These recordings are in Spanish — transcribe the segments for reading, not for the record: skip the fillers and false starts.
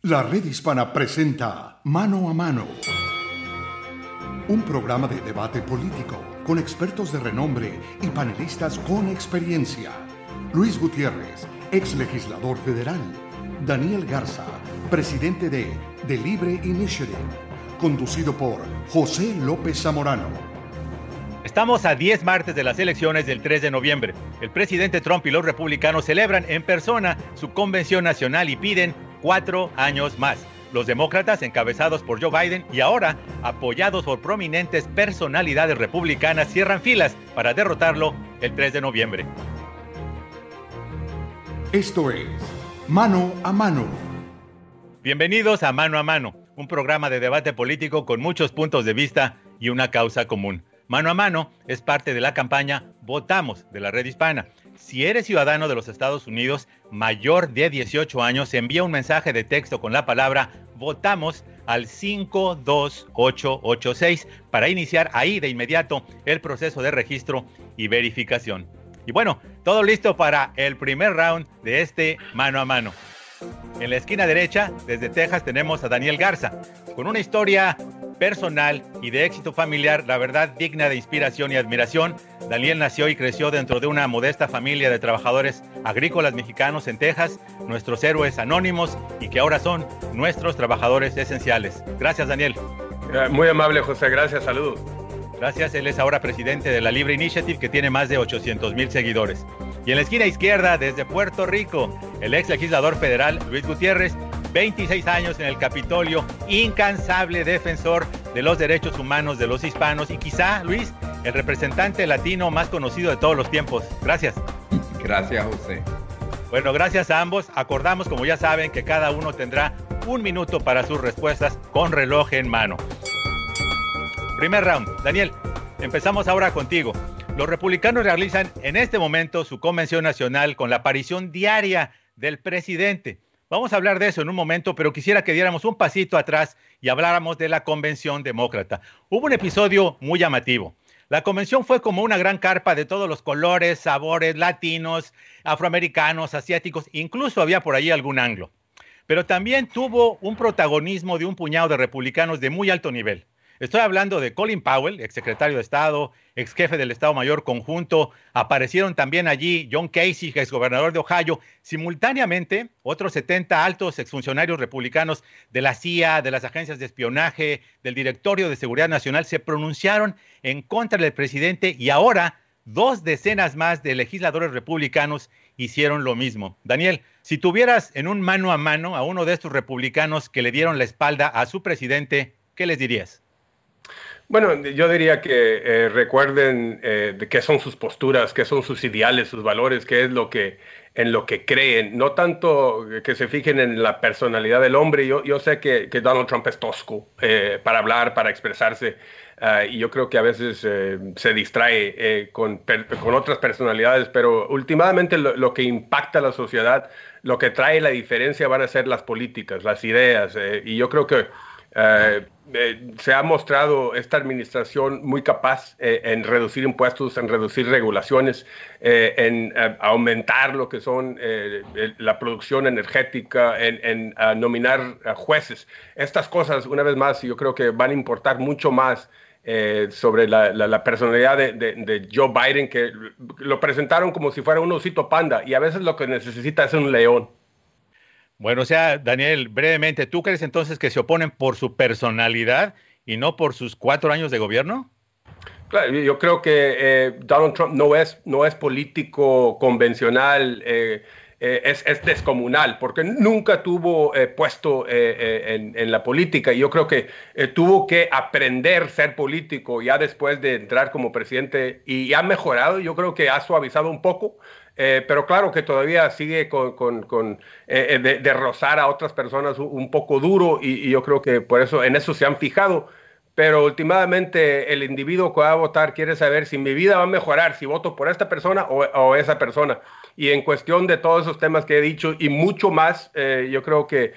La Red Hispana presenta Mano a Mano, un programa de debate político con expertos de renombre y panelistas con experiencia. Luis Gutiérrez, ex legislador federal. Daniel Garza, presidente de The Libre Initiative, conducido por José López Zamorano. Estamos a 10 martes de las elecciones del 3 de noviembre. El presidente Trump y los republicanos celebran en persona su convención nacional y piden 4 años más. Los demócratas, encabezados por Joe Biden y ahora apoyados por prominentes personalidades republicanas, cierran filas para derrotarlo el 3 de noviembre. Esto es Mano a Mano. Bienvenidos a Mano, un programa de debate político con muchos puntos de vista y una causa común. Mano a Mano es parte de la campaña Votamos de la Red Hispana. Si eres ciudadano de los Estados Unidos mayor de 18 años, envía un mensaje de texto con la palabra Votamos al 52886 para iniciar ahí de inmediato el proceso de registro y verificación. Y bueno, todo listo para el primer round de este Mano a Mano. En la esquina derecha, desde Texas, tenemos a Daniel Garza, con una historia personal y de éxito familiar, la verdad, digna de inspiración y admiración. Daniel nació y creció dentro de una modesta familia de trabajadores agrícolas mexicanos en Texas, nuestros héroes anónimos y que ahora son nuestros trabajadores esenciales. Gracias, Daniel. Muy amable, José. Gracias. Saludos. Gracias. Él es ahora presidente de la Libre Initiative, que tiene más de 800,000 seguidores. Y en la esquina izquierda, desde Puerto Rico, el ex legislador federal Luis Gutiérrez, 26 años en el Capitolio, incansable defensor de los derechos humanos de los hispanos y quizá, Luis, el representante latino más conocido de todos los tiempos. Gracias. Gracias, José. Bueno, gracias a ambos. Acordamos, como ya saben, que cada uno tendrá 1 minuto para sus respuestas con reloj en mano. Primer round. Daniel, empezamos ahora contigo. Los republicanos realizan en este momento su convención nacional con la aparición diaria del presidente. Vamos a hablar de eso en un momento, pero quisiera que diéramos un pasito atrás y habláramos de la convención demócrata. Hubo un episodio muy llamativo. La convención fue como una gran carpa de todos los colores, sabores, latinos, afroamericanos, asiáticos, incluso había por ahí algún anglo. Pero también tuvo un protagonismo de un puñado de republicanos de muy alto nivel. Estoy hablando de Colin Powell, exsecretario de Estado, exjefe del Estado Mayor Conjunto. Aparecieron también allí John Casey, exgobernador de Ohio. Simultáneamente, otros 70 altos exfuncionarios republicanos de la CIA, de las agencias de espionaje, del Directorio de Seguridad Nacional, se pronunciaron en contra del presidente y ahora 2 decenas más de legisladores republicanos hicieron lo mismo. Daniel, si tuvieras en un mano a mano a uno de estos republicanos que le dieron la espalda a su presidente, ¿qué les dirías? Bueno, yo diría que recuerden de qué son sus posturas, qué son sus ideales, sus valores, qué es en lo que creen. No tanto que se fijen en la personalidad del hombre. Yo sé que Donald Trump es tosco para hablar, para expresarse. Y yo creo que a veces se distrae con otras personalidades. Pero últimamente lo que impacta a la sociedad, lo que trae la diferencia van a ser las políticas, las ideas. Y yo creo que se ha mostrado esta administración muy capaz en reducir impuestos, en reducir regulaciones, en aumentar lo que son la producción energética, en nominar jueces. Estas cosas, una vez más, yo creo que van a importar mucho más sobre la personalidad de Joe Biden, que lo presentaron como si fuera un osito panda y a veces lo que necesita es un león. Bueno, o sea, Daniel, brevemente, ¿tú crees entonces que se oponen por su personalidad y no por sus 4 años de gobierno? Claro, yo creo que Donald Trump no es político convencional, es descomunal, porque nunca tuvo puesto en la política. Y yo creo que tuvo que aprender a ser político ya después de entrar como presidente y ha mejorado. Yo creo que ha suavizado un poco. Pero claro que todavía sigue de rozar a otras personas un poco duro y yo creo que por eso en eso se han fijado. Pero últimamente el individuo que va a votar quiere saber si mi vida va a mejorar, si voto por esta persona o esa persona. Y en cuestión de todos esos temas que he dicho y mucho más, yo creo que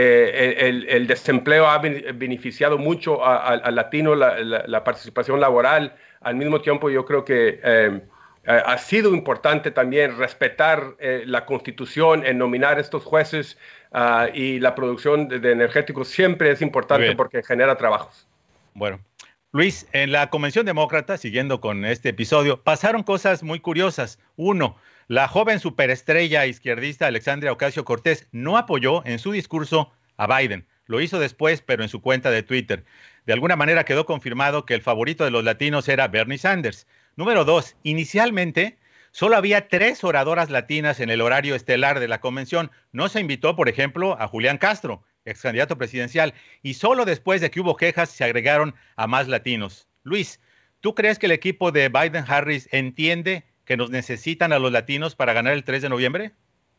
el desempleo ha beneficiado mucho al latino, la participación laboral. Al mismo tiempo yo creo que ha sido importante también respetar la Constitución en nominar estos jueces y la producción de energéticos siempre es importante porque genera trabajos. Bueno, Luis, en la Convención Demócrata, siguiendo con este episodio, pasaron cosas muy curiosas. Uno, la joven superestrella izquierdista Alexandria Ocasio-Cortez no apoyó en su discurso a Biden. Lo hizo después, pero en su cuenta de Twitter. De alguna manera quedó confirmado que el favorito de los latinos era Bernie Sanders. Número 2, inicialmente solo había 3 oradoras latinas en el horario estelar de la convención. No se invitó, por ejemplo, a Julián Castro, ex candidato presidencial, y solo después de que hubo quejas se agregaron a más latinos. Luis, ¿tú crees que el equipo de Biden-Harris entiende que nos necesitan a los latinos para ganar el 3 de noviembre?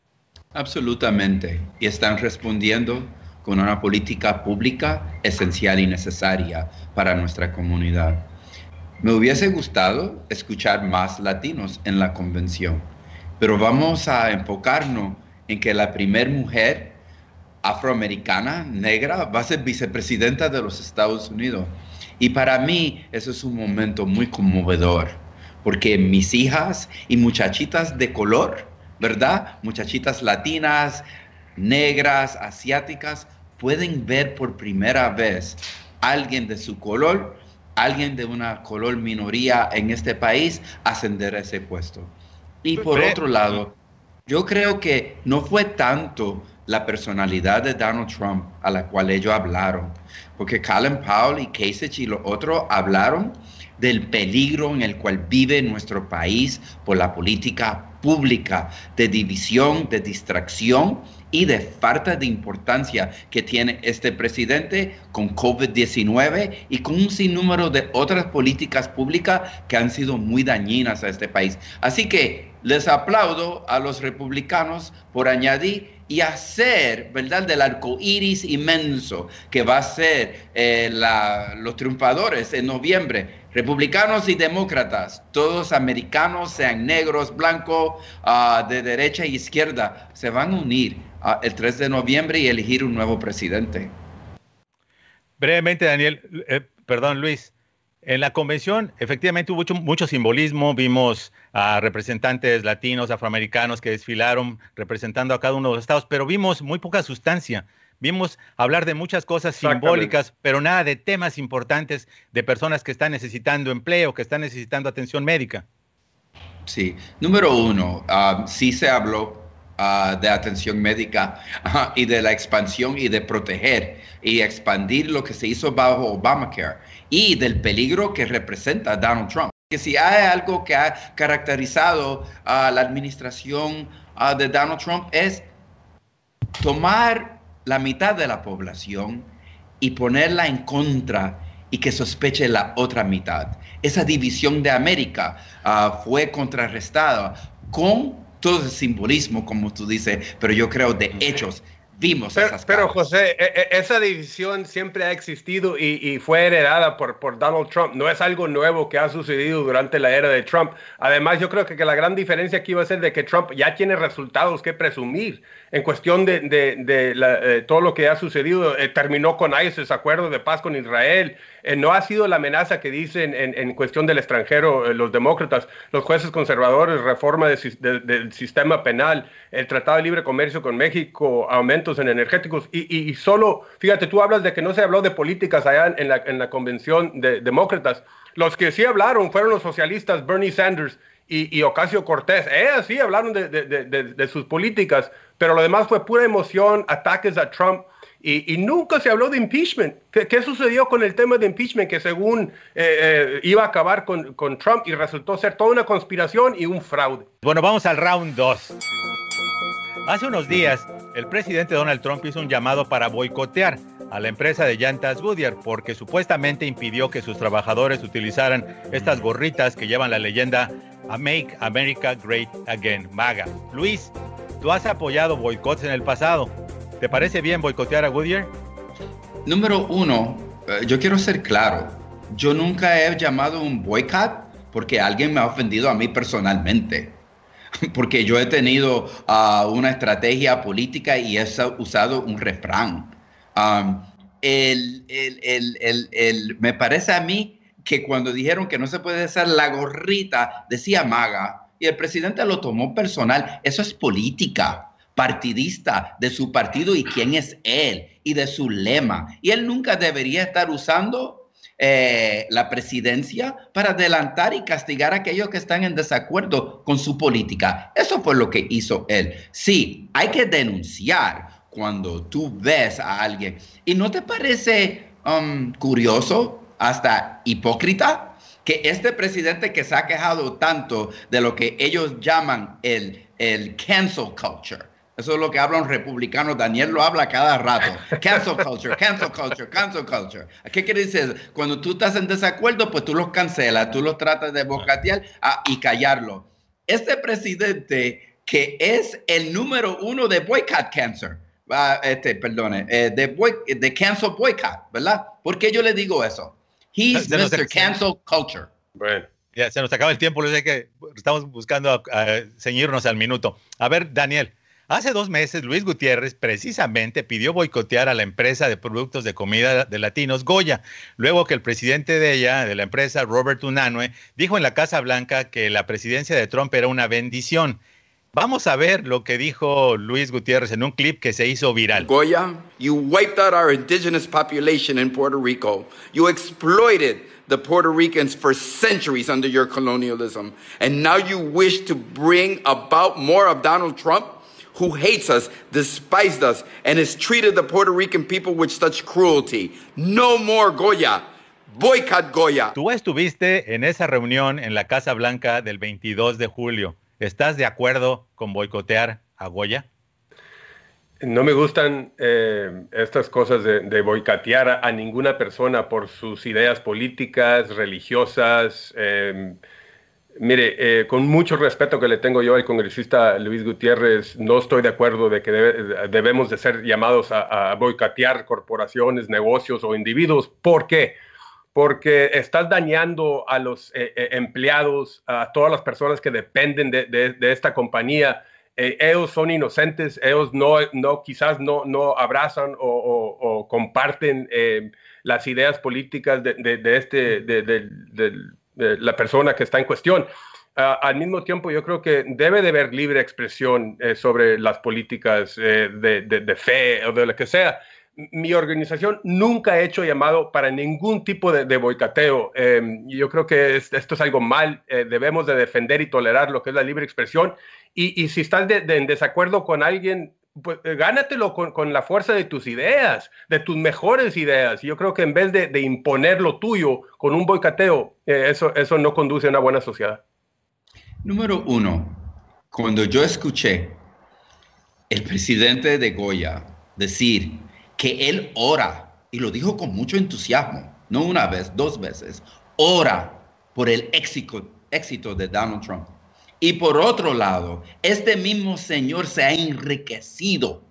Absolutamente. Y están respondiendo con una política pública esencial y necesaria para nuestra comunidad. Me hubiese gustado escuchar más latinos en la convención, pero vamos a enfocarnos en que la primer mujer afroamericana, negra, va a ser vicepresidenta de los Estados Unidos. Y para mí eso es un momento muy conmovedor, porque mis hijas y muchachitas de color, ¿verdad? Muchachitas latinas, negras, asiáticas, pueden ver por primera vez a alguien de su color, alguien de una color minoría en este país ascender a ese puesto. Y por otro lado, yo creo que no fue tanto la personalidad de Donald Trump a la cual ellos hablaron, porque Colin Powell y Kasich y los otros hablaron del peligro en el cual vive nuestro país por la política pública de división, de distracción y de falta de importancia que tiene este presidente con COVID-19 y con un sinnúmero de otras políticas públicas que han sido muy dañinas a este país. Así que les aplaudo a los republicanos por añadir y hacer, ¿verdad?, del arco iris inmenso que va a ser los triunfadores en noviembre. Republicanos y demócratas, todos americanos, sean negros, blancos, de derecha e izquierda, se van a unir el 3 de noviembre y elegir un nuevo presidente. Brevemente, Luis, en la convención efectivamente hubo mucho simbolismo, vimos a representantes latinos, afroamericanos que desfilaron representando a cada uno de los estados, pero vimos muy poca sustancia. Vimos hablar de muchas cosas simbólicas, pero nada de temas importantes de personas que están necesitando empleo, que están necesitando atención médica. Sí, número uno, sí se habló de atención médica y de la expansión y de proteger y expandir lo que se hizo bajo Obamacare y del peligro que representa Donald Trump. Que si hay algo que ha caracterizado a la administración de Donald Trump es tomar la mitad de la población y ponerla en contra y que sospeche la otra mitad. Esa división de América fue contrarrestada con todo el simbolismo, como tú dices, pero yo creo de hechos. Vimos esas pero José, esa división siempre ha existido y fue heredada por Donald Trump. No es algo nuevo que ha sucedido durante la era de Trump. Además, yo creo que la gran diferencia aquí va a ser de que Trump ya tiene resultados que presumir en cuestión de todo lo que ha sucedido. Terminó con ICE, acuerdo de paz con Israel. No ha sido la amenaza que dicen en cuestión del extranjero los demócratas, los jueces conservadores, reforma del sistema penal, el Tratado de Libre Comercio con México, aumentos en energéticos y solo, fíjate, tú hablas de que no se habló de políticas allá en la convención de demócratas. Los que sí hablaron fueron los socialistas Bernie Sanders y Ocasio-Cortez. Ellas sí hablaron de sus políticas, pero lo demás fue pura emoción, ataques a Trump. Y nunca se habló de impeachment. ¿Qué sucedió con el tema de impeachment? Que según iba a acabar con Trump y resultó ser toda una conspiración y un fraude. Bueno, vamos al round 2. Hace unos días, el presidente Donald Trump hizo un llamado para boicotear a la empresa de llantas Goodyear porque supuestamente impidió que sus trabajadores utilizaran estas gorritas que llevan la leyenda Make America Great Again, MAGA. Luis, tú has apoyado boicots en el pasado. ¿Te parece bien boicotear a Goodyear? Número uno, yo quiero ser claro. Yo nunca he llamado un boicot porque alguien me ha ofendido a mí personalmente. Porque yo he tenido una estrategia política y he usado un refrán. Me parece a mí que cuando dijeron que no se puede usar la gorrita, decía MAGA, y el presidente lo tomó personal. Eso es política. partidista de su partido y quién es él y de su lema. Y él nunca debería estar usando la presidencia para adelantar y castigar a aquellos que están en desacuerdo con su política. Eso fue lo que hizo él. Sí, hay que denunciar cuando tú ves a alguien. ¿Y no te parece curioso, hasta hipócrita, que este presidente que se ha quejado tanto de lo que ellos llaman el cancel culture? Eso es lo que hablan republicanos. Daniel lo habla cada rato. Cancel culture, cancel culture, cancel culture. ¿Qué quiere decir? Cuando tú estás en desacuerdo, pues tú los cancelas, tú los tratas de bocatear y callarlo. Este presidente que es el número 1 de boycott cancer, de cancel boycott, ¿verdad? ¿Por qué yo le digo eso? He's Mr. Cancel Culture. Bueno. Ya se nos acaba el tiempo, les sé que estamos buscando ceñirnos al minuto. A ver, Daniel. Hace 2 meses, Luis Gutiérrez precisamente pidió boicotear a la empresa de productos de comida de latinos Goya, luego que el presidente de la empresa, Robert Unanue, dijo en la Casa Blanca que la presidencia de Trump era una bendición. Vamos a ver lo que dijo Luis Gutiérrez en un clip que se hizo viral. Goya, you wiped out our indigenous population in Puerto Rico. You exploited the Puerto Ricans for centuries under your colonialism. And now you wish to bring about more of Donald Trump, who hates us, despised us, and has treated the Puerto Rican people with such cruelty. No more Goya. Boycott Goya. Tú estuviste en esa reunión en la Casa Blanca del 22 de julio. ¿Estás de acuerdo con boicotear a Goya? No me gustan estas cosas de boicotear a ninguna persona por sus ideas políticas, religiosas. Mire, con mucho respeto que le tengo yo al congresista Luis Gutiérrez, no estoy de acuerdo de que debemos de ser llamados a boicotear corporaciones, negocios o individuos. ¿Por qué? Porque estás dañando a los empleados, a todas las personas que dependen de esta compañía. Ellos son inocentes, ellos quizás no abrazan o comparten las ideas políticas de la persona que está en cuestión. Al mismo tiempo, yo creo que debe de haber libre expresión sobre las políticas de fe o de lo que sea. Mi organización nunca ha hecho llamado para ningún tipo de boicoteo. Yo creo que esto es algo mal. Debemos de defender y tolerar lo que es la libre expresión. Y si estás en desacuerdo con alguien, pues gánatelo con la fuerza de tus ideas, de tus mejores ideas. Yo creo que en vez de imponer lo tuyo con un boicoteo, eso no conduce a una buena sociedad. Número 1, cuando yo escuché el presidente de Goya decir que él ora, y lo dijo con mucho entusiasmo, no una vez, 2 veces, ora por el éxito de Donald Trump. Y por otro lado, este mismo señor se ha enriquecido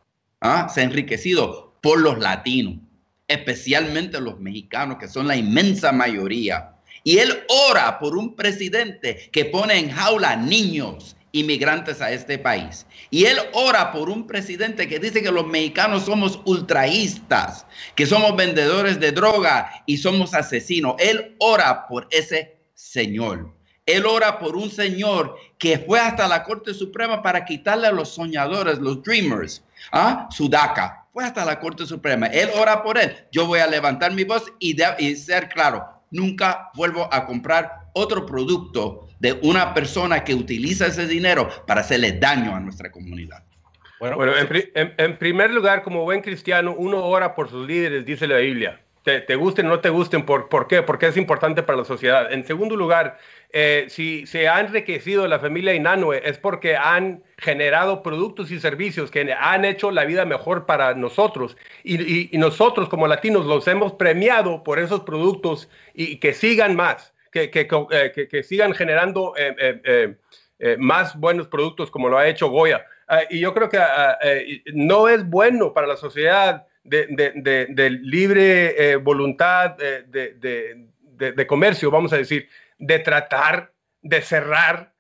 por los latinos, especialmente los mexicanos, que son la inmensa mayoría. Y él ora por un presidente que pone en jaula niños inmigrantes a este país. Y él ora por un presidente que dice que los mexicanos somos ultraístas, que somos vendedores de droga y somos asesinos. Él ora por ese señor. Él ora por un señor que fue hasta la Corte Suprema para quitarle a los soñadores, los dreamers, su DACA. Fue hasta la Corte Suprema. Él ora por él. Yo voy a levantar mi voz y ser claro. Nunca vuelvo a comprar otro producto de una persona que utiliza ese dinero para hacerle daño a nuestra comunidad. Bueno, en primer lugar, como buen cristiano, uno ora por sus líderes, dice la Biblia. Te gusten o no te gusten, ¿por qué? Porque es importante para la sociedad. En segundo lugar, si se ha enriquecido la familia Unanue es porque han generado productos y servicios que han hecho la vida mejor para nosotros. Y nosotros como latinos los hemos premiado por esos productos y que sigan más, que sigan generando más buenos productos como lo ha hecho Goya. Y yo creo que no es bueno para la sociedad de libre voluntad de comercio, vamos a decir, de tratar de cerrar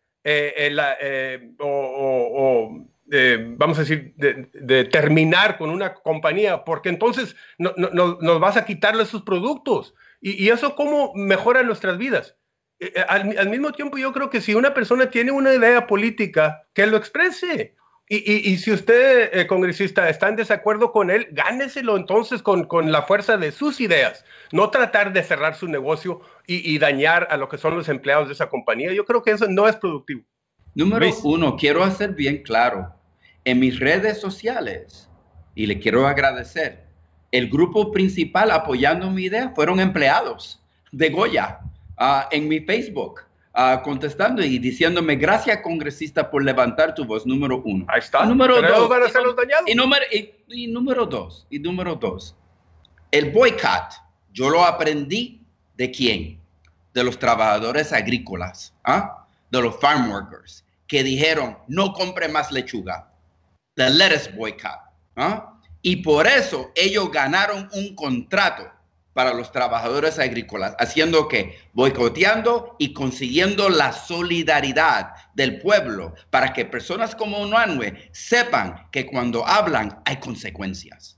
vamos a decir, de terminar con una compañía, porque entonces nos vas a quitarle sus productos. Y eso cómo mejora nuestras vidas. Al mismo tiempo, yo creo que si una persona tiene una idea política, que lo exprese. Y si usted, congresista, está en desacuerdo con él, gáneselo entonces con la fuerza de sus ideas. No tratar de cerrar su negocio y dañar a lo que son los empleados de esa compañía. Yo creo que eso no es productivo. Número uno, quiero hacer bien claro, en mis redes sociales, y le quiero agradecer, el grupo principal apoyando mi idea fueron empleados de Goya en mi Facebook. Contestando y diciéndome, gracias congresista por levantar tu voz, número uno. Ahí está. Número dos, van a ser los dañados. Y número dos, el boicot, yo lo aprendí ¿de quién? De los trabajadores agrícolas, de los farm workers, que dijeron, no compre más lechuga, the lettuce boycott. Y por eso ellos ganaron un contrato para los trabajadores agrícolas, haciendo que boicoteando y consiguiendo la solidaridad del pueblo para que personas como Unanue sepan que cuando hablan hay consecuencias.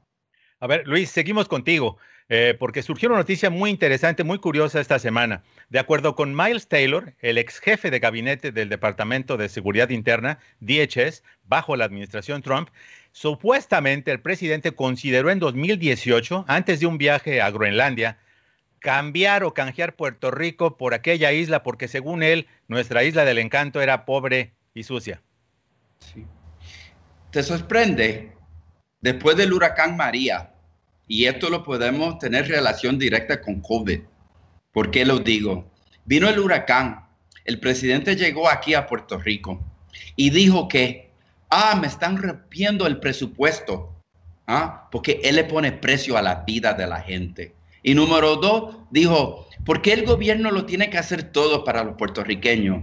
A ver, Luis, seguimos contigo, porque surgió una noticia muy interesante, muy curiosa esta semana. De acuerdo con Miles Taylor, el ex jefe de gabinete del Departamento de Seguridad Interna, DHS, bajo la administración Trump, supuestamente el presidente consideró en 2018, antes de un viaje a Groenlandia, cambiar o canjear Puerto Rico por aquella isla, porque según él, nuestra isla del encanto era pobre y sucia. Sí. ¿Te sorprende? Después del huracán María, y esto lo podemos tener relación directa con COVID. ¿Por qué lo digo? Vino el huracán, el presidente llegó aquí a Puerto Rico y dijo que me están rompiendo el presupuesto, porque él le pone precio a la vida de la gente. Y número dos, dijo, ¿por qué el gobierno lo tiene que hacer todo para los puertorriqueños?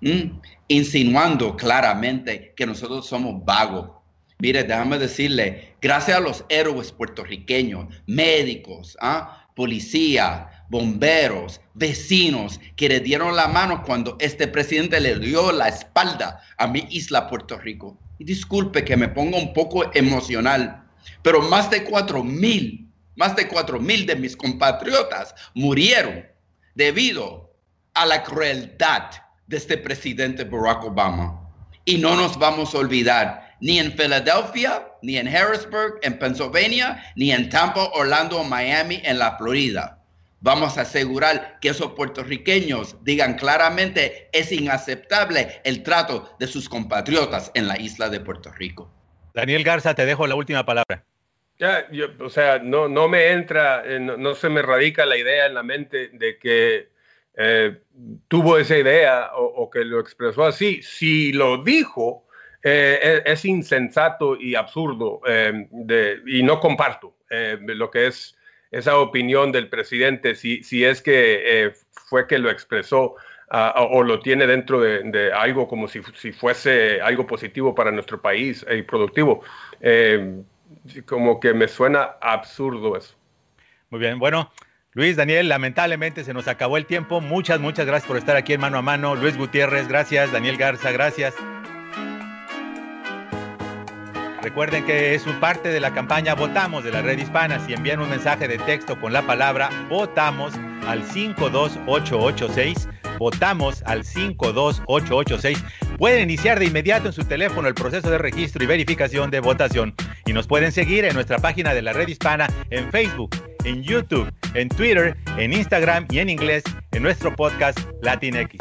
Insinuando claramente que nosotros somos vagos. Mire, déjame decirle, gracias a los héroes puertorriqueños, médicos, policía, bomberos, vecinos, que le dieron la mano cuando este presidente le dio la espalda a mi isla Puerto Rico. Y disculpe que me ponga un poco emocional, pero más de 4,000 de mis compatriotas murieron debido a la crueldad de este presidente Barack Obama. Y no nos vamos a olvidar, ni en Filadelfia, ni en Harrisburg, en Pennsylvania, ni en Tampa, Orlando o Miami, en la Florida. Vamos a asegurar que esos puertorriqueños digan claramente es inaceptable el trato de sus compatriotas en la isla de Puerto Rico. Daniel Garza, te dejo la última palabra. No me entra, no se me radica la idea en la mente de que tuvo esa idea o que lo expresó así. Si lo dijo, es insensato y absurdo y no comparto lo que es esa opinión del presidente, si es que fue que lo expresó o lo tiene dentro de algo como si fuese algo positivo para nuestro país y productivo. Como que me suena absurdo eso. Muy bien, bueno, Luis, Daniel, lamentablemente se nos acabó el tiempo. Muchas gracias por estar aquí en Mano a Mano. Luis Gutiérrez, gracias. Daniel Garza, gracias. Recuerden que es parte de la campaña Votamos de la Red Hispana. Si envían un mensaje de texto con la palabra Votamos al 52886, Votamos al 52886, pueden iniciar de inmediato en su teléfono el proceso de registro y verificación de votación. Y nos pueden seguir en nuestra página de la Red Hispana en Facebook, en YouTube, en Twitter, en Instagram y en inglés en nuestro podcast Latinx.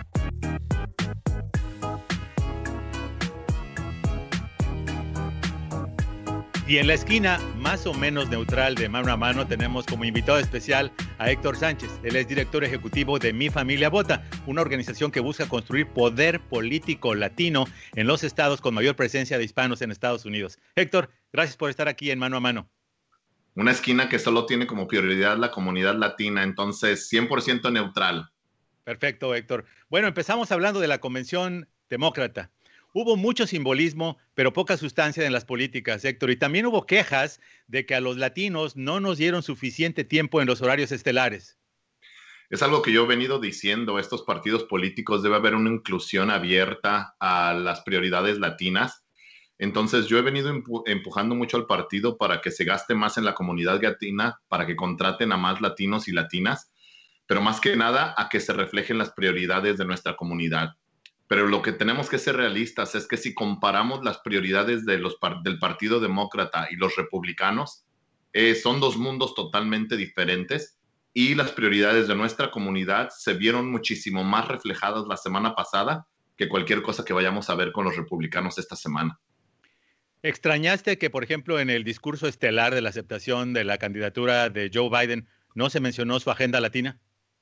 Y en la esquina más o menos neutral de Mano a Mano tenemos como invitado especial a Héctor Sánchez. Él es director ejecutivo de Mi Familia Vota, una organización que busca construir poder político latino en los estados con mayor presencia de hispanos en Estados Unidos. Héctor, gracias por estar aquí en Mano a Mano. Una esquina que solo tiene como prioridad la comunidad latina, entonces 100% neutral. Perfecto, Héctor. Bueno, empezamos hablando de la Convención Demócrata. Hubo mucho simbolismo, pero poca sustancia en las políticas, Héctor. Y también hubo quejas de que a los latinos no nos dieron suficiente tiempo en los horarios estelares. Es algo que yo he venido diciendo. Estos partidos políticos debe haber una inclusión abierta a las prioridades latinas. Entonces yo he venido empujando mucho al partido para que se gaste más en la comunidad latina, para que contraten a más latinos y latinas, pero más que nada a que se reflejen las prioridades de nuestra comunidad. pero lo que tenemos que ser realistas es que si comparamos las prioridades del Partido Demócrata y los republicanos, son dos mundos totalmente diferentes, y las prioridades de nuestra comunidad se vieron muchísimo más reflejadas la semana pasada que cualquier cosa que vayamos a ver con los republicanos esta semana. ¿Extrañaste que, por ejemplo, en el discurso estelar de la aceptación de la candidatura de Joe Biden no se mencionó su agenda latina?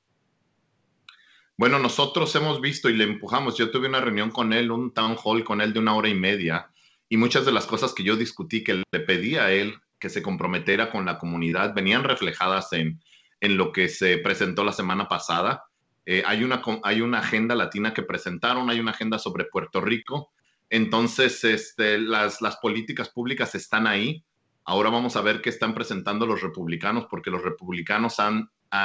Bueno, nosotros hemos visto y le empujamos. Yo tuve una reunión con él, un town hall con él de 1 hora y media, y muchas de las cosas que yo discutí, que le pedí a él que se comprometiera con la comunidad, venían reflejadas en lo que se presentó la semana pasada. Hay una agenda latina que presentaron, hay una agenda sobre Puerto Rico. Entonces, las políticas públicas están ahí. Ahora vamos a ver qué están presentando los republicanos, porque los republicanos han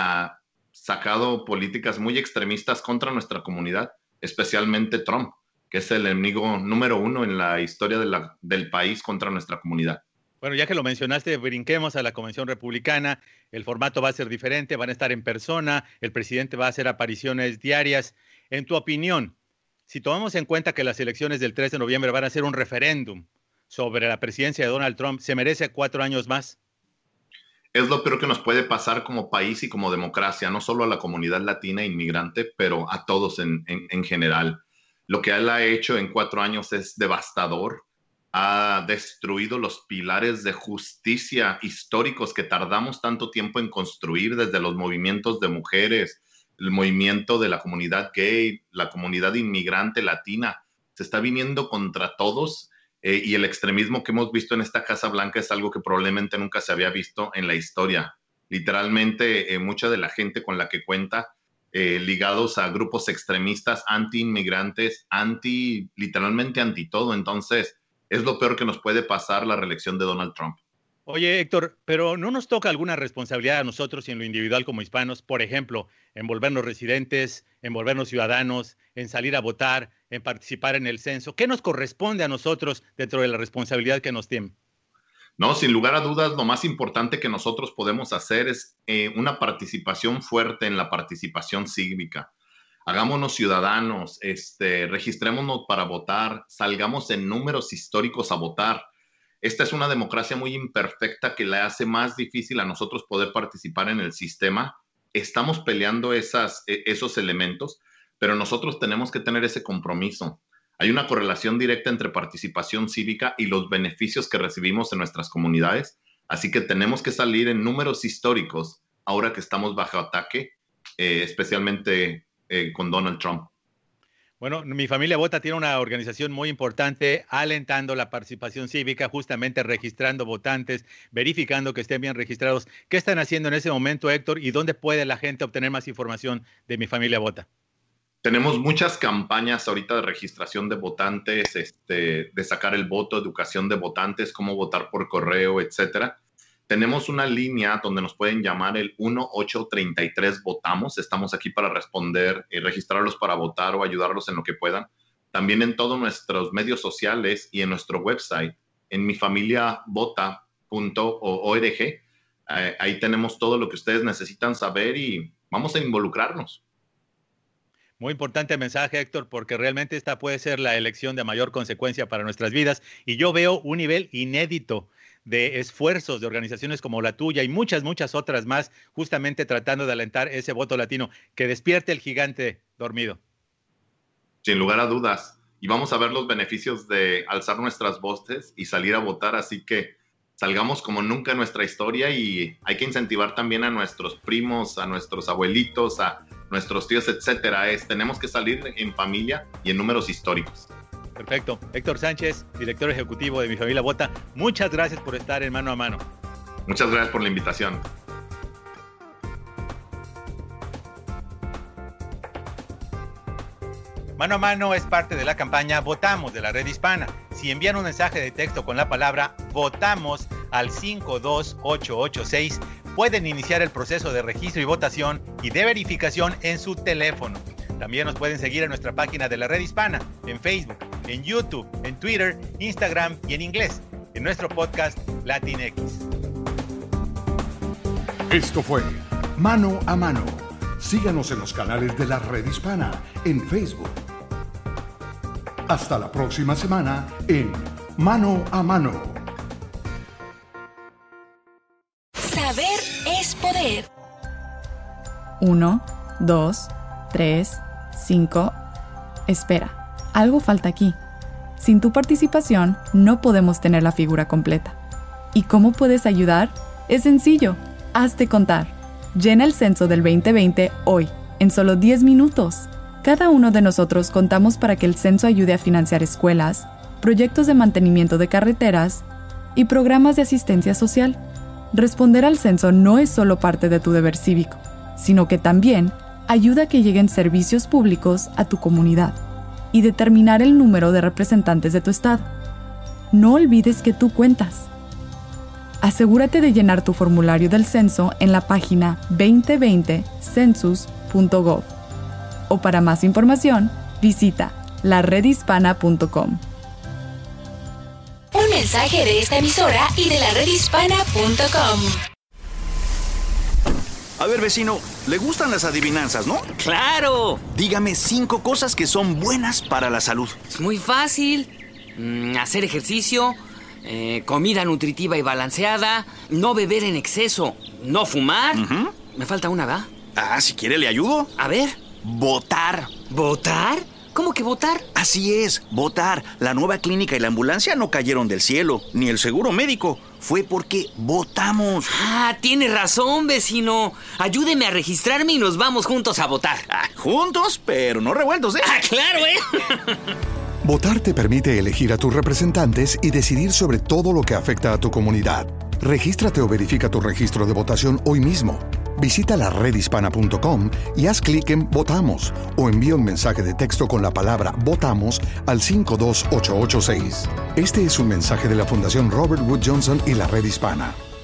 sacado políticas muy extremistas contra nuestra comunidad, especialmente Trump, que es el enemigo número 1 en la historia del país contra nuestra comunidad. Bueno, ya que lo mencionaste, brinquemos a la convención republicana. El formato va a ser diferente, van a estar en persona, el presidente va a hacer apariciones diarias. En tu opinión, si tomamos en cuenta que las elecciones del 3 de noviembre van a ser un referéndum sobre la presidencia de Donald Trump, ¿se merece 4 años más? Es lo peor que nos puede pasar como país y como democracia, no solo a la comunidad latina e inmigrante, pero a todos en general. Lo que él ha hecho en 4 años es devastador. Ha destruido los pilares de justicia históricos que tardamos tanto tiempo en construir, desde los movimientos de mujeres, el movimiento de la comunidad gay, la comunidad inmigrante latina. Se está viniendo contra todos. Y el extremismo que hemos visto en esta Casa Blanca es algo que probablemente nunca se había visto en la historia. Literalmente, mucha de la gente con la que cuenta, ligados a grupos extremistas, anti-inmigrantes, literalmente anti todo. Entonces, es lo peor que nos puede pasar la reelección de Donald Trump. Oye, Héctor, ¿pero no nos toca alguna responsabilidad a nosotros y en lo individual como hispanos? Por ejemplo, en volvernos residentes, en volvernos ciudadanos, en salir a votar, en participar en el censo. ¿Qué nos corresponde a nosotros dentro de la responsabilidad que nos tiene? No, sin lugar a dudas, lo más importante que nosotros podemos hacer es una participación fuerte en la participación cívica. Hagámonos ciudadanos, registrémonos para votar, salgamos en números históricos a votar. Esta es una democracia muy imperfecta que le hace más difícil a nosotros poder participar en el sistema. Estamos peleando esos elementos, pero nosotros tenemos que tener ese compromiso. Hay una correlación directa entre participación cívica y los beneficios que recibimos en nuestras comunidades, así que tenemos que salir en números históricos ahora que estamos bajo ataque, especialmente con Donald Trump. Bueno, Mi Familia Vota tiene una organización muy importante alentando la participación cívica, justamente registrando votantes, verificando que estén bien registrados. ¿Qué están haciendo en ese momento, Héctor? ¿Y dónde puede la gente obtener más información de Mi Familia Vota? Tenemos muchas campañas ahorita de registración de votantes, de sacar el voto, educación de votantes, cómo votar por correo, etcétera. Tenemos una línea donde nos pueden llamar el 1-833-VOTAMOS. Estamos aquí para responder y registrarlos para votar o ayudarlos en lo que puedan. También en todos nuestros medios sociales y en nuestro website, en mifamiliavota.org. Ahí tenemos todo lo que ustedes necesitan saber y vamos a involucrarnos. Muy importante mensaje, Héctor, porque realmente esta puede ser la elección de mayor consecuencia para nuestras vidas. Y yo veo un nivel inédito de esfuerzos de organizaciones como la tuya y muchas otras más, justamente tratando de alentar ese voto latino, que despierte el gigante dormido. Sin lugar a dudas. Y vamos a ver los beneficios de alzar nuestras voces y salir a votar, así que salgamos como nunca en nuestra historia y hay que incentivar también a nuestros primos, a nuestros abuelitos, a nuestros tíos, etcétera. Tenemos que salir en familia y en números históricos. Perfecto. Héctor Sánchez, director ejecutivo de Mi Familia Vota, muchas gracias por estar en Mano a Mano. Muchas gracias por la invitación. Mano a Mano es parte de la campaña Votamos de la Red Hispana. Si envían un mensaje de texto con la palabra Votamos al 52886, pueden iniciar el proceso de registro y votación y de verificación en su teléfono. También nos pueden seguir en nuestra página de la Red Hispana, en Facebook, en YouTube, en Twitter, Instagram y en inglés, en nuestro podcast Latinx. Esto fue Mano a Mano. Síganos en los canales de la Red Hispana en Facebook, Hasta la próxima semana en Mano a Mano. Saber es poder. 1, 2, 3, 5. Espera, algo falta aquí. Sin tu participación, no podemos tener la figura completa. ¿Y cómo puedes ayudar? Es sencillo. Hazte contar. Llena el censo del 2020 hoy, en solo 10 minutos. Cada uno de nosotros contamos para que el censo ayude a financiar escuelas, proyectos de mantenimiento de carreteras y programas de asistencia social. Responder al censo no es solo parte de tu deber cívico, sino que también ayuda a que lleguen servicios públicos a tu comunidad y determinar el número de representantes de tu estado. No olvides que tú cuentas. Asegúrate de llenar tu formulario del censo en la página 2020census.gov. O para más información, visita laredhispana.com. Un mensaje de esta emisora y de laredhispana.com. A ver, vecino, ¿le gustan las adivinanzas, no? ¡Claro! Dígame 5 cosas que son buenas para la salud. Es muy fácil. Hacer ejercicio, comida nutritiva y balanceada, no beber en exceso, no fumar. Me falta una, ¿verdad? Ah, si quiere le ayudo. A ver. Votar. ¿Votar? ¿Cómo que votar? Así es, votar. La nueva clínica y la ambulancia no cayeron del cielo, ni el seguro médico. Fue porque votamos. Ah, tiene razón, vecino. Ayúdeme a registrarme y nos vamos juntos a votar. Juntos, pero no revueltos, ¿eh? Ah, claro, ¿eh? Votar te permite elegir a tus representantes y decidir sobre todo lo que afecta a tu comunidad. Regístrate o verifica tu registro de votación hoy mismo. Visita laredhispana.com y haz clic en Votamos o envía un mensaje de texto con la palabra Votamos al 52886. Este es un mensaje de la Fundación Robert Wood Johnson y la Red Hispana.